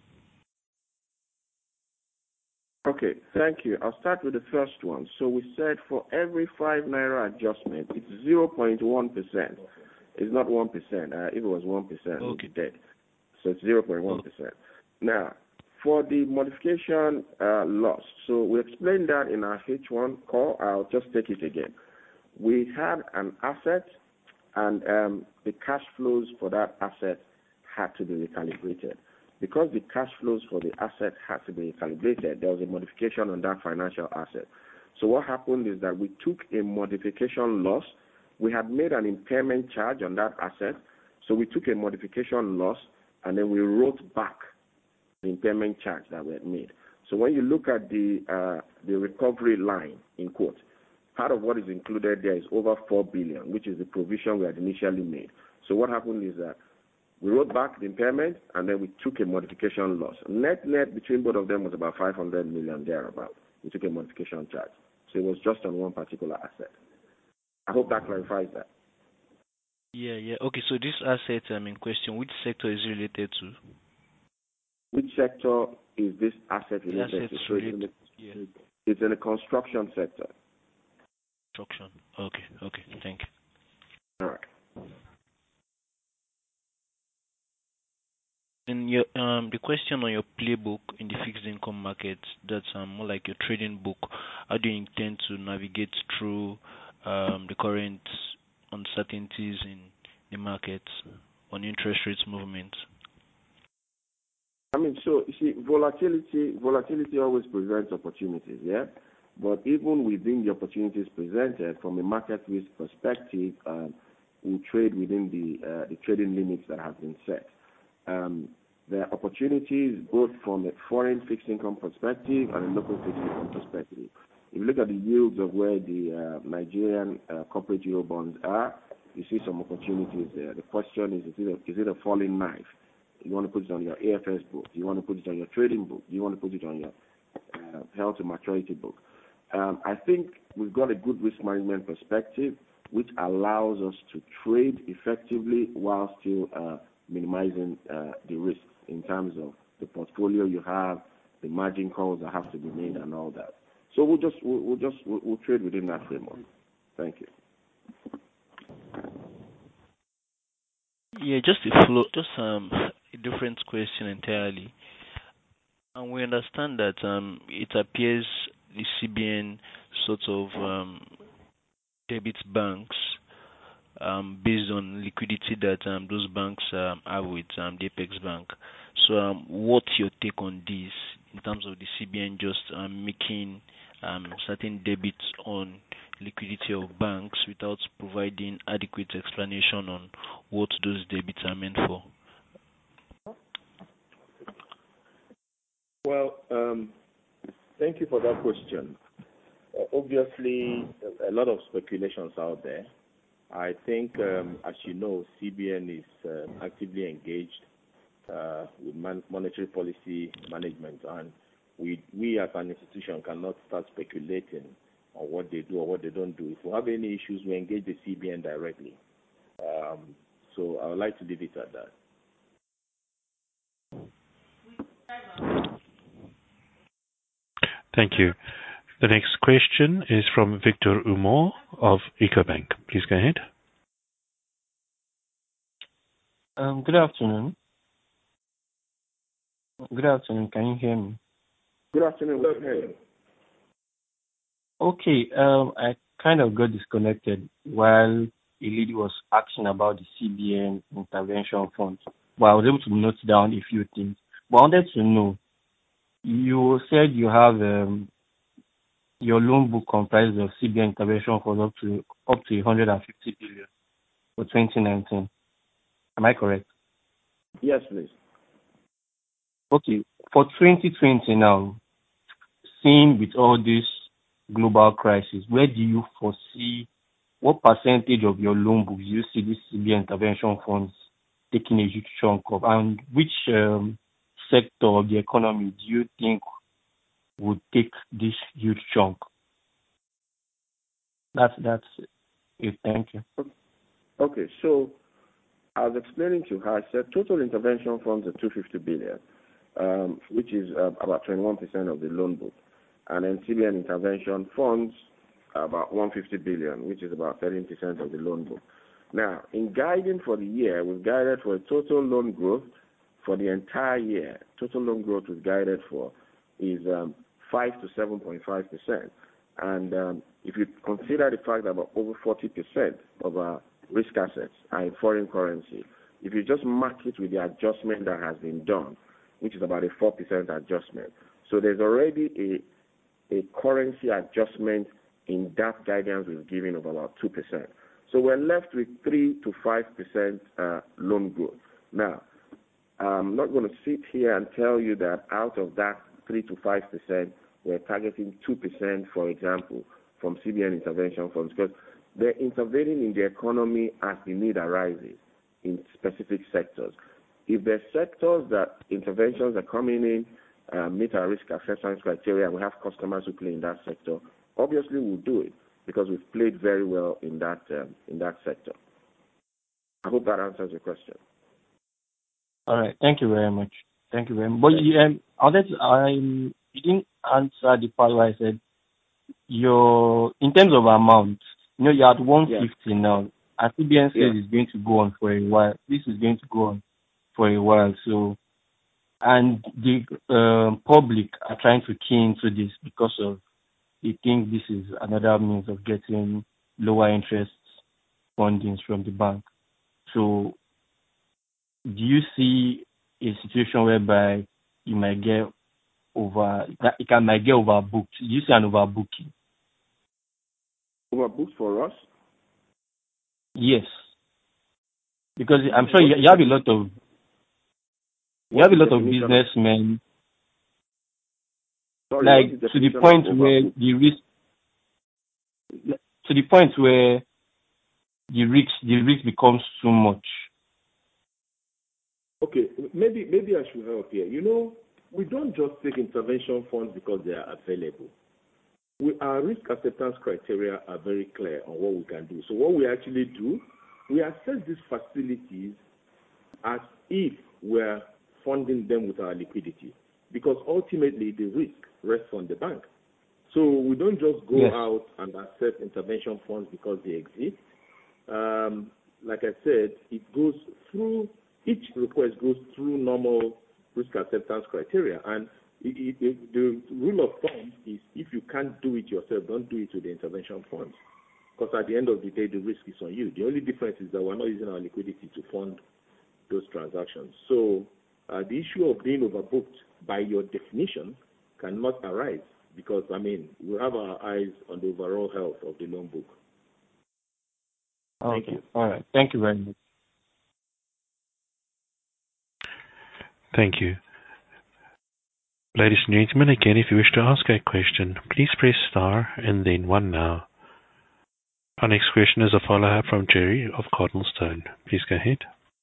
Okay, thank you. I'll start with the first one. So we said for every 5 naira adjustment, it's 0.1%. It's not 1%. If it was 1%, we'd be dead. So it's 0.1%. Now, for the modification loss, so we explained that in our H1 call. I'll just take it again. We had an asset, and the cash flows for that asset had to be recalibrated. Because the cash flows for the asset had to be recalibrated, there was a modification on that financial asset. So what happened is that we took a modification loss. We had made an impairment charge on that asset, so we took a modification loss, and then we wrote back the impairment charge that we had made. So when you look at the recovery line, in quote, part of what is included there is over 4 billion, which is the provision we had initially made. So what happened is that we wrote back the impairment, and then we took a modification loss. Net between both of them was about 500 million thereabout. We took a modification charge. So it was just on one particular asset. I hope that clarifies that. Yeah. Okay, so this asset in question, which sector is it related to? Which sector is this asset related to? It's in the construction sector. Construction. Okay, thank you. All right. And your the question on your playbook in the fixed income market, that's more like your trading book. How do you intend to navigate through the current uncertainties in the markets on interest rates movements? I mean, so you see, volatility always presents opportunities, yeah? But even within the opportunities presented, from a market risk perspective, we trade within the trading limits that have been set. There are opportunities both from a foreign fixed income perspective and a local fixed income perspective. If you look at the yields of where the Nigerian corporate euro bonds are, you see some opportunities there. The question is it a falling knife? You want to put it on your AFS book? Do you want to put it on your trading book? Do you want to put it on your held to maturity book? I think we've got a good risk management perspective, which allows us to trade effectively while still minimizing the risk in terms of the portfolio you have, the margin calls that have to be made, and all that. So we'll trade within that framework. Thank you. Yeah, just a different question entirely. And we understand that it appears the CBN sort of debits banks based on liquidity that those banks have with the Apex Bank. So what's your take on this in terms of the CBN just making certain debits on liquidity of banks without providing adequate explanation on what those debits are meant for? Well, thank you for that question. Obviously, a lot of speculations out there. I think, as you know, CBN is actively engaged with monetary policy management, and we as an institution cannot start speculating on what they do or what they don't do. If we have any issues, we engage the CBN directly. So I would like to leave it at that. Thank you. The next question is from Victor Umar of EcoBank. Please go ahead. Good afternoon. Good afternoon. Can you hear me? Good afternoon. We can hear you. Okay. I kind of got disconnected while a lady was asking about the CBN intervention fund. But I was able to note down a few things. But I wanted to know, you said you have your loan book comprises of CBN intervention funds up to 150 billion for 2019. Am I correct? Yes, please. Okay, for 2020 now, seeing with all this global crisis, where do you foresee what percentage of your loan book do you see this CBN intervention funds taking a huge chunk of, and which sector of the economy do you think would take this huge chunk? That's it. Thank you. Okay, so I was explaining to her, I said total intervention funds are 250 billion, which is about 21% of the loan book. And then CBN intervention funds are about 150 billion, which is about 13% of the loan book. Now, in guiding for the year, we've guided for a total loan growth for the entire year. Total loan growth we've guided for is 5 to 7.5%. And if you consider the fact that about over 40% of our risk assets are in foreign currency, if you just mark it with the adjustment that has been done, which is about a 4% adjustment, so there's already a currency adjustment in that guidance we've given of about 2%. So we're left with 3 to 5% loan growth. Now, I'm not going to sit here and tell you that out of that 3 to 5%, we're targeting 2%, for example, from CBN intervention funds, because they're intervening in the economy as the need arises in specific sectors. If there's sectors that interventions are coming in, meet our risk assessment criteria, and we have customers who play in that sector, obviously we'll do it because we've played very well in that sector. I hope that answers your question. All right. Thank you very much. Thank you very much. But you didn't answer the part where I said in terms of amount, you're at 150 now. As CBN says, it's going to go on for a while. This is going to go on for a while. So, and the public are trying to key into this because of they think this is another means of getting lower interest fundings from the bank. So, do you see a situation whereby you might get might get overbooked? Do you see an overbooking? Overbooked for us? Yes, because I'm sure you have a lot of businessmen. Sorry, to the point where the risk becomes too much. Okay, maybe I should help here. We don't just take intervention funds because they are available. Our risk acceptance criteria are very clear on what we can do. So what we actually do, we assess these facilities as if we're funding them with our liquidity, because ultimately the risk rests on the bank. So we don't just go out and accept intervention funds because they exist. Like I said, each request goes through normal risk acceptance criteria, and the rule of thumb is if you can't do it yourself, don't do it with the intervention funds, because at the end of the day, the risk is on you. The only difference is that we're not using our liquidity to fund those transactions. So the issue of being overbooked, by your definition, cannot arise, because, we have our eyes on the overall health of the loan book. Thank you. All right. Thank you very much. Thank you. Ladies and gentlemen, again, if you wish to ask a question, please press star and then 1 now. Our next question is a follow-up from Jerry of CardinalStone. Please go ahead.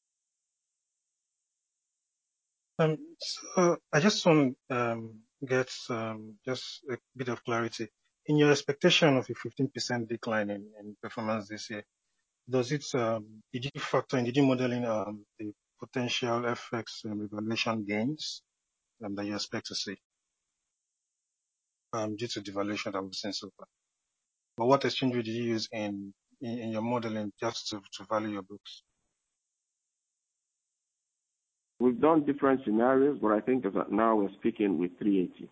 So I just want to get just a bit of clarity. In your expectation of a 15% decline in performance this year, did you model in the potential FX revaluation gains that you expect to see due to devaluation that we've seen so far? But what exchange rate did you use in your modeling just to value your books? We've done different scenarios, but I think as of now we're speaking with 380.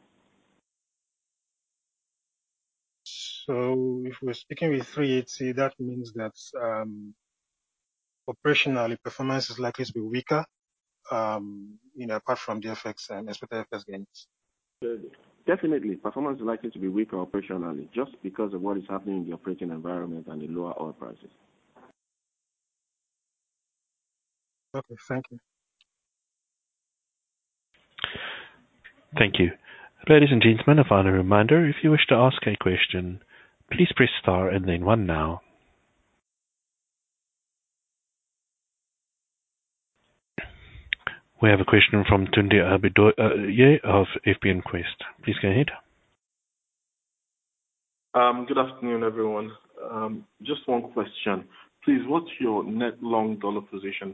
So if we're speaking with 380, that means that operationally performance is likely to be weaker, apart from the FX and expected FX gains. Definitely, performance is likely to be weaker operationally, just because of what is happening in the operating environment and the lower oil prices. Okay, thank you. Thank you. Ladies and gentlemen, a final reminder, if you wish to ask a question, please press star and then one now. We have a question from Tunde Abidoye of FBN Quest. Please go ahead. Good afternoon, everyone. Just one question. Please, what's your net long dollar position?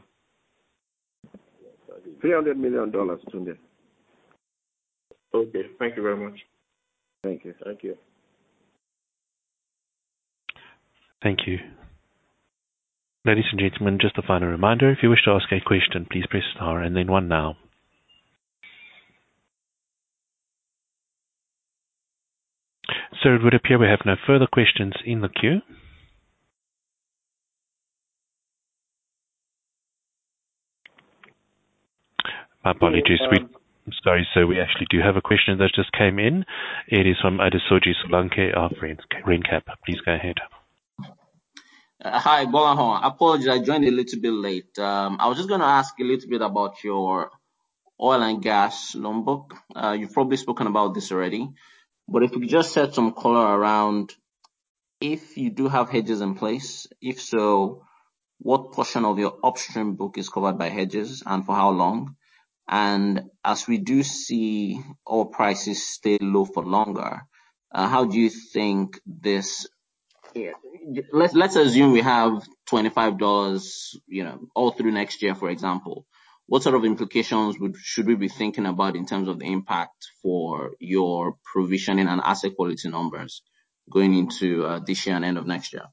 $300 million, Tunde. Okay, thank you very much. Thank you. Thank you. Thank you. Ladies and gentlemen, just a final reminder, if you wish to ask a question, please press star and then one now. So it would appear we have no further questions in the queue. My apologies. I'm sorry, sir. We actually do have a question that just came in. It is from Adesoji Solanke of RenCap. Please go ahead. Hi, Bolahon. Apologies, I joined a little bit late. I was just going to ask a little bit about your oil and gas loan book. You've probably spoken about this already, but if we could just set some color around if you do have hedges in place, if so, what portion of your upstream book is covered by hedges and for how long? And as we do see oil prices stay low for longer, how do you think this? Let's assume we have $25, all through next year, for example. What sort of implications should we be thinking about in terms of the impact for your provisioning and asset quality numbers going into this year and end of next year?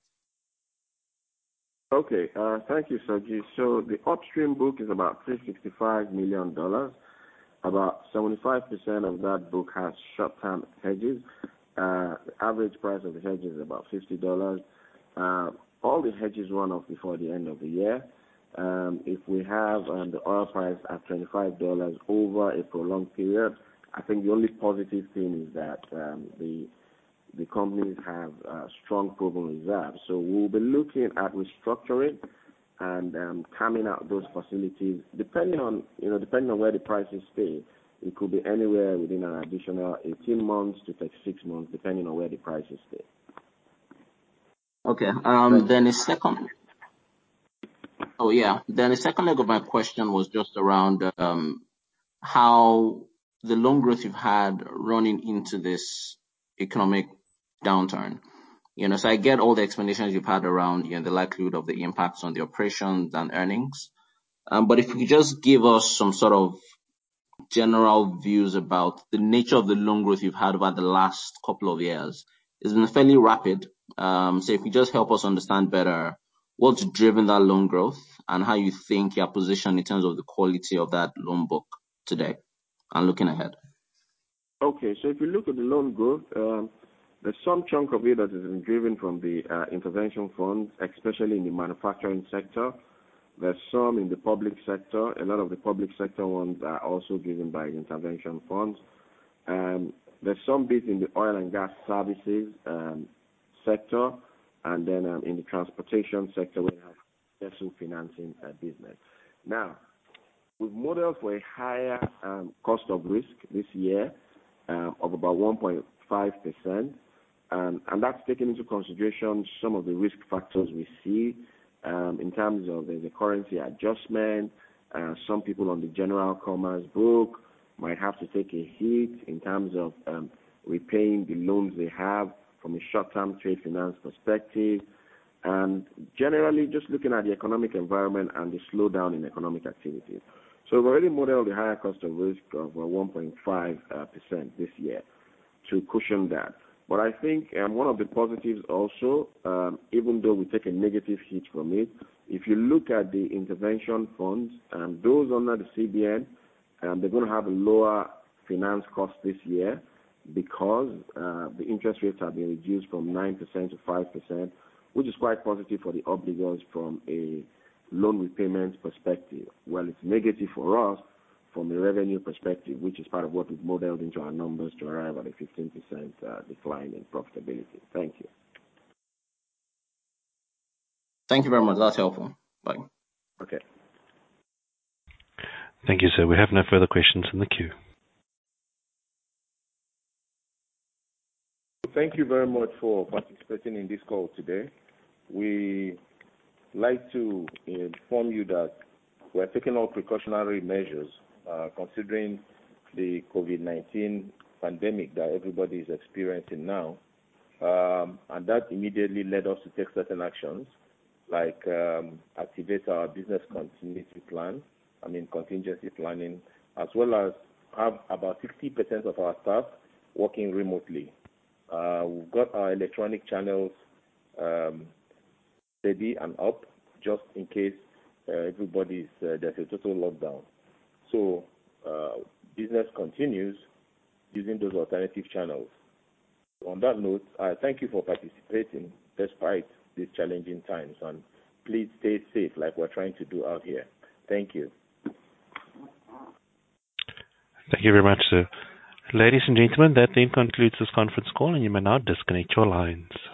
Okay, thank you, Soji. So the upstream book is about $365 million. About 75% of that book has short-term hedges. The average price of the hedges is about $50. All the hedges run off before the end of the year. If we have the oil price at $25 over a prolonged period, I think the only positive thing is that the companies have strong proven reserves. So we'll be looking at restructuring and coming out those facilities, depending on where the prices stay. It could be anywhere within an additional 18 months to 36 months, depending on where the prices stay. Okay. Then the second. Oh yeah. Then the second leg of my question was just around how the loan growth you've had running into this economic downturn. So I get all the explanations you've had around the likelihood of the impacts on the operations and earnings. But if you could just give us some sort of general views about the nature of the loan growth you've had over the last couple of years. It's been fairly rapid. So if you just help us understand better what's driven that loan growth and how you think you're positioned in terms of the quality of that loan book today and looking ahead. Okay, so if you look at the loan growth, there's some chunk of it that has been driven from the intervention funds, especially in the manufacturing sector. There's some in the public sector. A lot of the public sector ones are also driven by the intervention funds. There's some bits in the oil and gas services sector, and then in the transportation sector, we have vessel financing business. Now, we've modeled for a higher cost of risk this year of about 1.5%, and that's taking into consideration some of the risk factors we see in terms of the currency adjustment. Some people on the general commerce book might have to take a hit in terms of repaying the loans they have from a short-term trade finance perspective, and generally just looking at the economic environment and the slowdown in economic activities. So we've already modeled the higher cost of risk of 1.5% this year to cushion that. But I think one of the positives also, even though we take a negative hit from it, if you look at the intervention funds, those under the CBN, they're going to have a lower finance cost this year because the interest rates have been reduced from 9% to 5%, which is quite positive for the obligors from a loan repayment perspective. Well, it's negative for us from a revenue perspective, which is part of what we've modeled into our numbers to arrive at a 15% decline in profitability. Thank you. Thank you very much. That's helpful. Bye. Okay. Thank you, sir. We have no further questions in the queue. thank you very much for participating in this call today. We like to inform you that we're taking all precautionary measures considering the COVID-19 pandemic that everybody is experiencing now. And that immediately led us to take certain actions, like activate our business contingency planning, as well as have about 60% of our staff working remotely. We've got our electronic channels steady and up, just in case there's a total lockdown. So business continues using those alternative channels. On that note, I thank you for participating despite these challenging times, and please stay safe like we're trying to do out here. Thank you. Thank you very much, sir. Ladies and gentlemen, that then concludes this conference call, and you may now disconnect your lines.